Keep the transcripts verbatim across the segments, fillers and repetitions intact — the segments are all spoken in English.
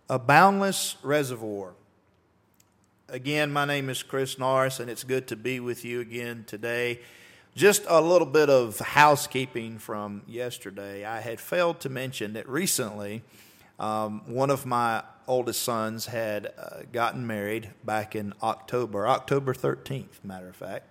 A Boundless Reservoir. Again, my name is Chris Norris, and it's good to be with you again today. Just a little bit of housekeeping from yesterday. I had failed to mention that recently um, one of my oldest sons had uh, gotten married back in October, October thirteenth, matter of fact.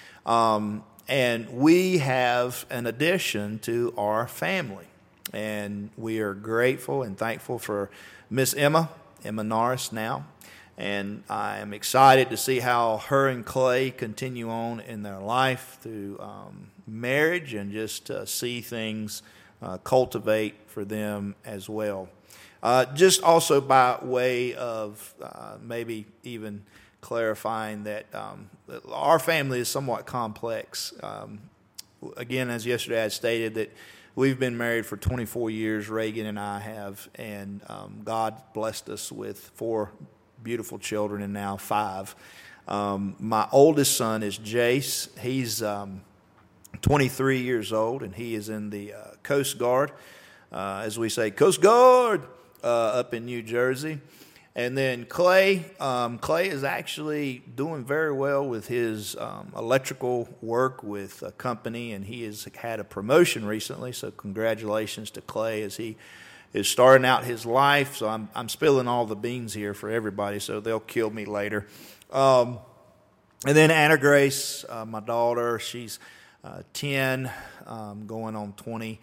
Um, and we have an addition to our family. And we are grateful and thankful for Miss Emma, Emma Norris now. And I am excited to see how her and Clay continue on in their life through um, marriage and just uh, see things uh, cultivate for them as well. Uh, just also by way of uh, maybe even clarifying that um, our family is somewhat complex. Um, again, as yesterday I stated that we've been married for twenty-four years, Reagan and I have, and um, God blessed us with four beautiful children and now five. Um, my oldest son is Jace. He's um, twenty-three years old, and he is in the uh, Coast Guard, uh, as we say, Coast Guard, uh, up in New Jersey. And then Clay, um, Clay is actually doing very well with his um, electrical work with a company, and he has had a promotion recently. So congratulations to Clay as he is starting out his life. So I'm I'm spilling all the beans here for everybody, so they'll kill me later. Um, and then Anna Grace, uh, my daughter, she's uh, ten, um, going on twenty,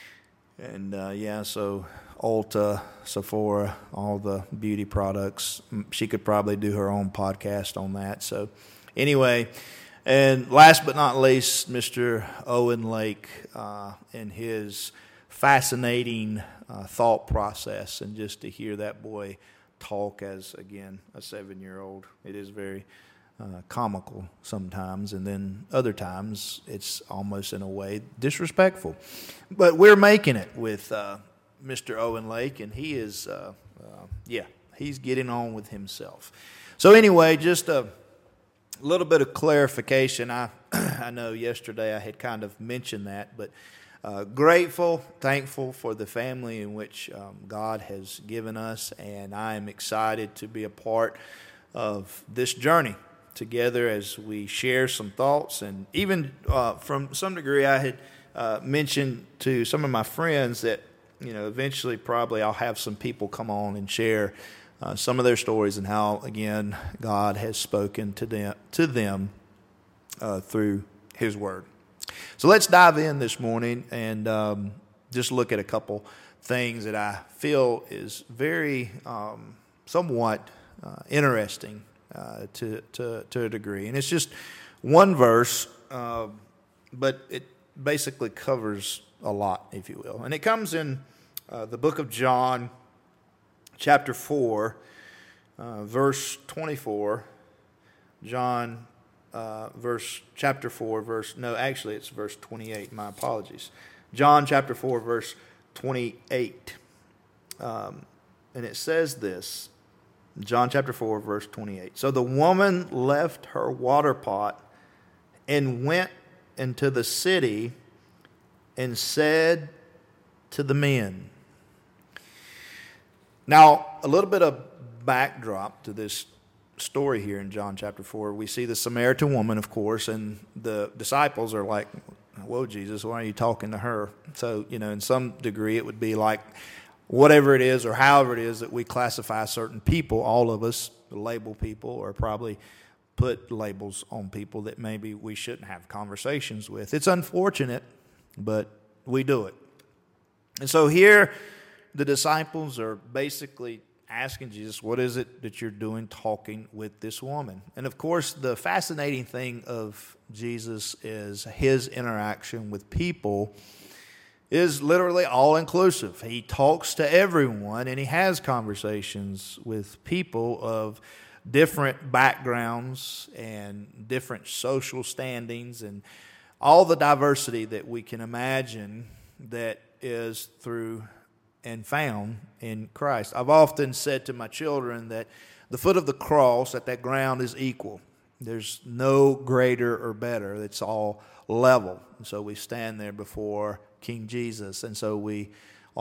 and uh, yeah, so. Ulta, Sephora, all the beauty products. She could probably do her own podcast on that. So anyway, and last but not least, Mister Owen Lake uh, and his fascinating uh, thought process, and just to hear that boy talk as, again, a seven-year-old, it is very uh, comical sometimes, and then other times it's almost in a way disrespectful. But we're making it with uh, Mister Owen Lake, and he is, uh, uh, yeah, he's getting on with himself. So anyway, just a little bit of clarification. I I know yesterday I had kind of mentioned that, but uh, grateful, thankful for the family in which um, God has given us, and I am excited to be a part of this journey together as we share some thoughts. And even uh, from some degree, I had uh, mentioned to some of my friends that you know, eventually probably I'll have some people come on and share uh, some of their stories and how, again, God has spoken to them to them uh, through His Word. So let's dive in this morning and um, just look at a couple things that I feel is very um, somewhat uh, interesting uh, to, to to a degree. And it's just one verse, uh, but it basically covers a lot, if you will. And it comes in uh, the book of John, chapter four, uh, verse twenty-four. John, uh, verse chapter four, verse no, actually it's verse twenty-eight. My apologies. John chapter four, verse twenty-eight, um, and it says this. John chapter four, verse twenty-eight. So the woman left her water pot and went into the city and said to the men. Now, a little bit of backdrop to this story here in John chapter four. We see the Samaritan woman, of course, and the disciples are like, whoa, Jesus, why are you talking to her? So, you know, in some degree it would be like whatever it is or however it is that we classify certain people, all of us label people or probably put labels on people that maybe we shouldn't have conversations with. It's unfortunate, but we do it. And so here the disciples are basically asking Jesus, what is it that you're doing talking with this woman? And of course, the fascinating thing of Jesus is his interaction with people is literally all-inclusive. He talks to everyone, and he has conversations with people of different backgrounds and different social standings and all the diversity that we can imagine that is through and found in Christ. I've often said to my children that the foot of the cross, that that ground is equal. There's no greater or better. It's all level. And so we stand there before King Jesus, and so we are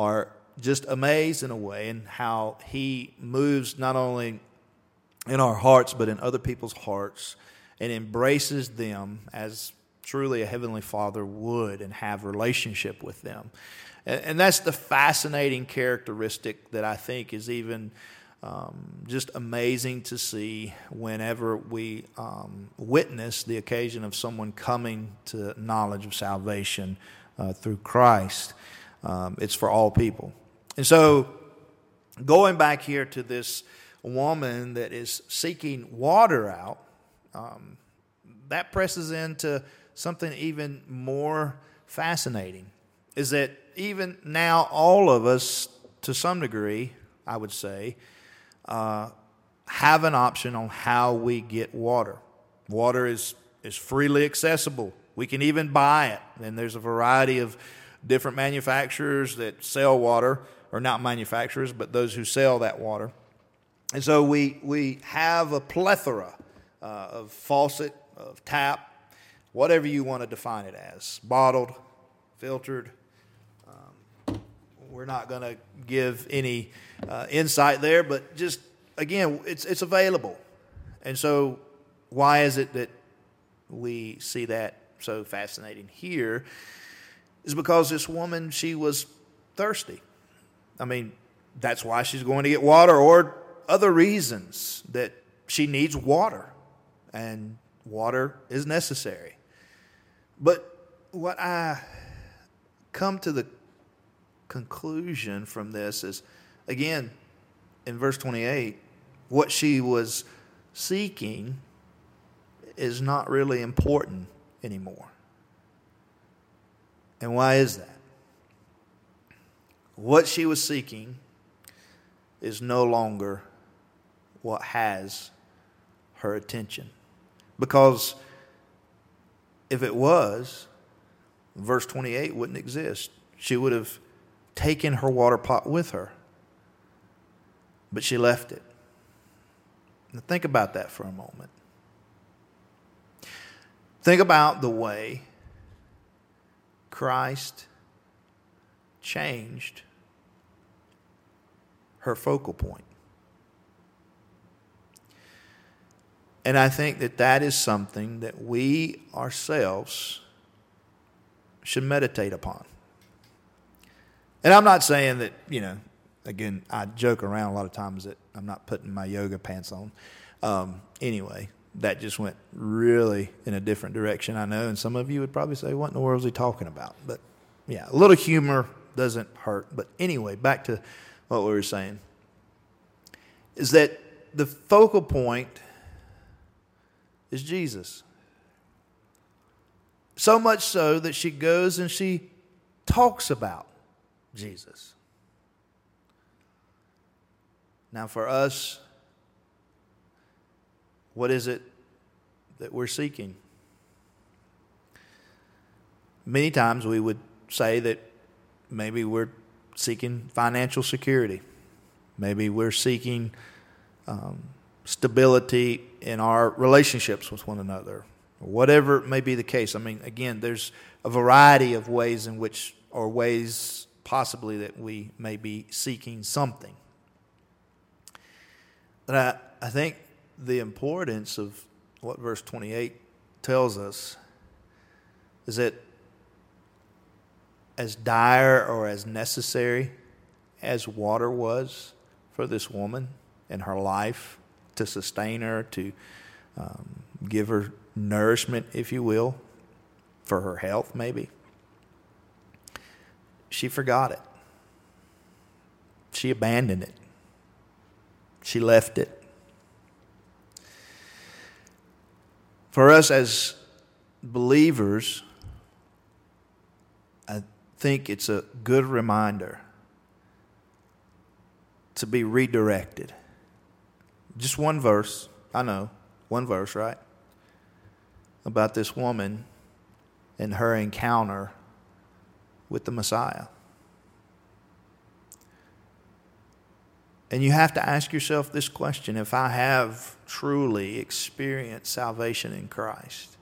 just amazed in a way in how he moves not only in our hearts but in other people's hearts and embraces them as truly a Heavenly Father would and have relationship with them. And, and that's the fascinating characteristic that I think is even um, just amazing to see whenever we um, witness the occasion of someone coming to knowledge of salvation uh, through Christ. Um, it's for all people. And so going back here to this woman that is seeking water out, um, that presses into something even more fascinating, is that even now all of us, to some degree, I would say, uh, have an option on how we get water. Water is, is freely accessible. We can even buy it, and there's a variety of different manufacturers that sell water, or not manufacturers, but those who sell that water. And so we we have a plethora uh, of faucet, of tap, whatever you want to define it as, bottled, filtered. Um, we're not going to give any uh, insight there, but just, again, it's it's available. And so why is it that we see that so fascinating here? Is because this woman, she was thirsty. I mean, that's why she's going to get water, or other reasons that she needs water, and water is necessary. But what I come to the conclusion from this is, again, in verse twenty-eight, what she was seeking is not really important anymore. And why is that? What she was seeking is no longer what has her attention. Because if it was, verse twenty-eight wouldn't exist. She would have taken her water pot with her. But she left it. Now think about that for a moment. Think about the way Christ changed her focal point. And I think that that is something that we ourselves should meditate upon. And I'm not saying that, you know, again, I joke around a lot of times that I'm not putting my yoga pants on. Um, anyway, that just went really in a different direction, I know. And some of you would probably say, what in the world is he talking about? But yeah, a little humor doesn't hurt. But anyway, back to what we were saying, is that the focal point is Jesus. So much so that she goes and she talks about Jesus. Now for us, what is it that we're seeking? Many times we would say that maybe we're seeking financial security. Maybe we're seeking um, stability in our relationships with one another. Whatever it may be the case. I mean, again, there's a variety of ways in which, or ways possibly that we may be seeking something. But I, I think the importance of what verse twenty-eight tells us is that as dire or as necessary as water was for this woman in her life, to sustain her, to um, give her nourishment, if you will, for her health maybe, she forgot it. She abandoned it. She left it. For us as believers, I think it's a good reminder to be redirected. Just one verse, I know, one verse, right? About this woman and her encounter with the Messiah. And you have to ask yourself this question: if I have truly experienced salvation in Christ,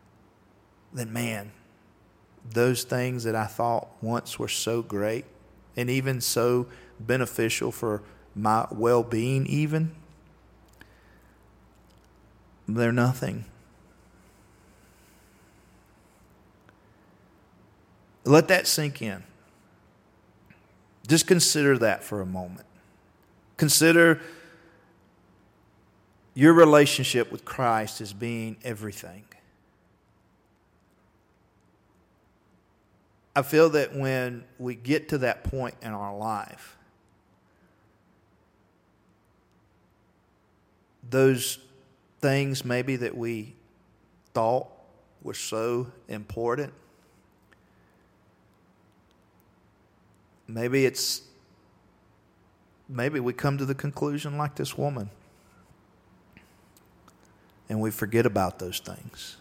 then man, those things that I thought once were so great and even so beneficial for my well-being even, they're nothing. Let that sink in. Just consider that for a moment. Consider your relationship with Christ as being everything. I feel that when we get to that point in our life, those things maybe that we thought were so important, maybe it's maybe we come to the conclusion like this woman, and we forget about those things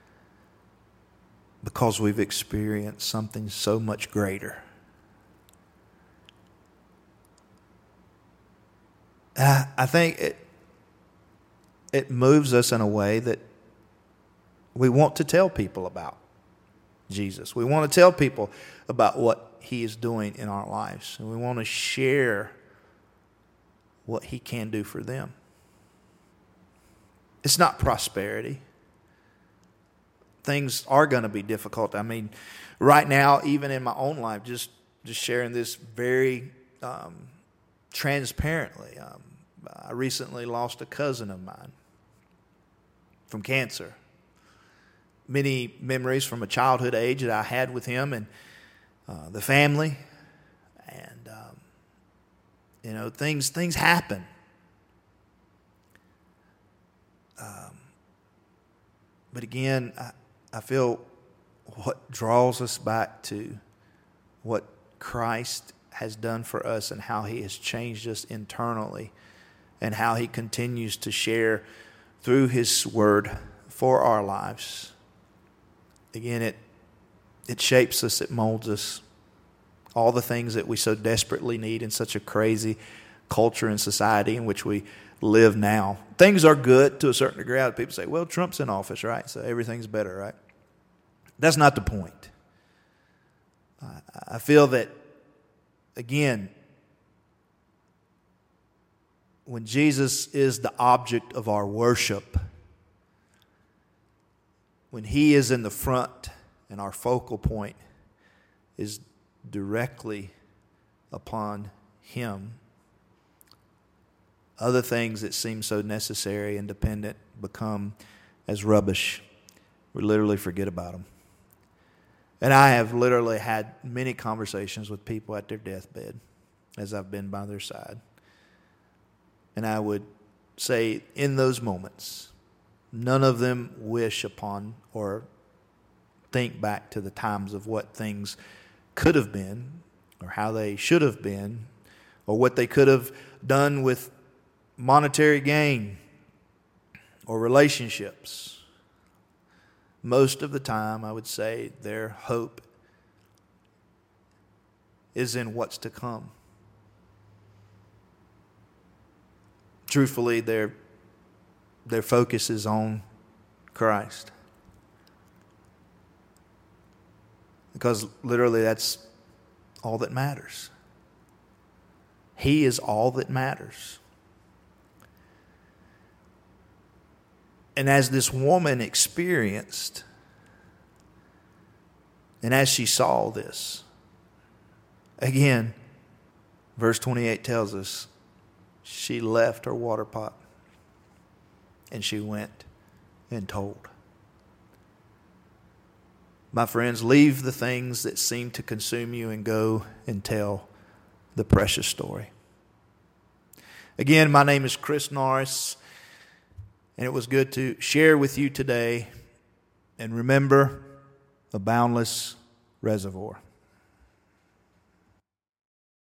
because we've experienced something so much greater. I think it it moves us in a way that we want to tell people about Jesus. We want to tell people about what He is doing in our lives, and we want to share what He can do for them. It's not prosperity. Things are going to be difficult. I mean, right now, even in my own life, just, just sharing this very um, transparently. Um, I recently lost a cousin of mine from cancer. Many memories from a childhood age that I had with him and uh, the family. And, um, you know, things, things happen. Um, but again, I, I feel what draws us back to what Christ has done for us and how He has changed us internally and how He continues to share through His Word for our lives. Again, it it shapes us, it molds us. All the things that we so desperately need in such a crazy culture and society in which we live now. Things are good to a certain degree. People say, well, Trump's in office, right? So everything's better, right? That's not the point. I feel that, again, when Jesus is the object of our worship, when He is in the front and our focal point is directly upon Him, other things that seem so necessary and dependent become as rubbish. We literally forget about them. And I have literally had many conversations with people at their deathbed as I've been by their side. And I would say in those moments, none of them wish upon or think back to the times of what things could have been or how they should have been or what they could have done with monetary gain or relationships. Most of the time, I would say their hope is in what's to come. Truthfully, their their focus is on Christ. Because literally that's all that matters. He is all that matters. And as this woman experienced, and as she saw this, again, verse twenty-eight tells us, she left her water pot and she went and told. My friends, leave the things that seem to consume you and go and tell the precious story. Again, my name is Chris Norris, and it was good to share with you today. And remember, a boundless reservoir.